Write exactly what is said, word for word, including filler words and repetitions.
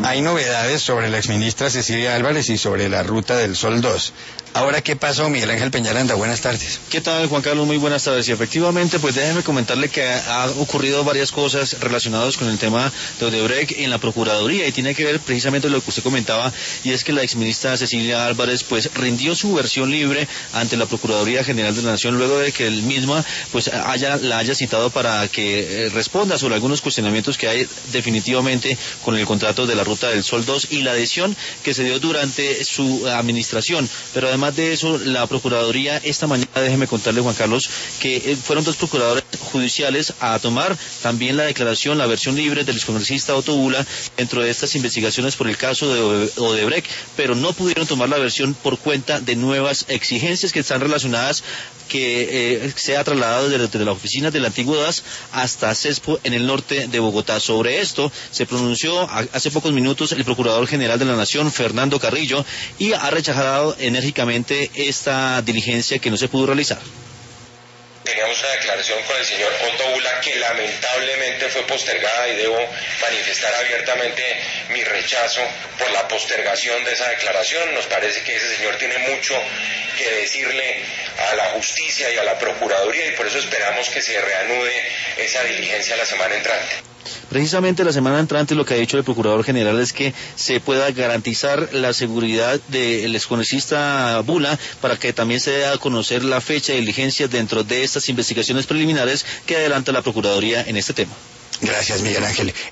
Hay novedades sobre la exministra Cecilia Álvarez y sobre la Ruta del Sol dos. Ahora, ¿qué pasó, Miguel Ángel Peñaranda? Buenas tardes. ¿Qué tal, Juan Carlos? Muy buenas tardes. Y efectivamente, pues déjeme comentarle que ha ocurrido varias cosas relacionadas con el tema de Odebrecht en la Procuraduría, y tiene que ver precisamente lo que usted comentaba, y es que la exministra Cecilia Álvarez pues rindió su versión libre ante la Procuraduría General de la Nación luego de que él misma pues haya, la haya citado para que eh, responda sobre algunos cuestionamientos que hay definitivamente con el contrato de la Ruta del Sol dos y la adhesión que se dio durante su administración. Pero además de eso, la Procuraduría esta mañana, déjeme contarle, Juan Carlos, que eh, fueron dos procuradores judiciales a tomar también la declaración, la versión libre del excongresista Otto Bula dentro de estas investigaciones por el caso de Odebrecht, pero no pudieron tomar la versión por cuenta de nuevas exigencias que están relacionadas que eh, se ha trasladado desde, desde la oficina del antiguo D A S hasta CESPO en el norte de Bogotá. Sobre esto se pronunció a, hace pocos minutos el Procurador General de la Nación, Fernando Carrillo, y ha rechazado enérgicamente esta diligencia que no se pudo realizar. Teníamos una declaración con el señor Otto Bula que lamentablemente fue postergada, y debo manifestar abiertamente mi rechazo por la postergación de esa declaración. Nos parece que ese señor tiene mucho que decirle a la justicia y a la Procuraduría, y por eso esperamos que se reanude esa diligencia la semana entrante. Precisamente la semana entrante lo que ha dicho el Procurador General es que se pueda garantizar la seguridad del excongresista Bula para que también se dé a conocer la fecha de diligencia dentro de estas investigaciones preliminares que adelanta la Procuraduría en este tema. Gracias, Miguel Ángel.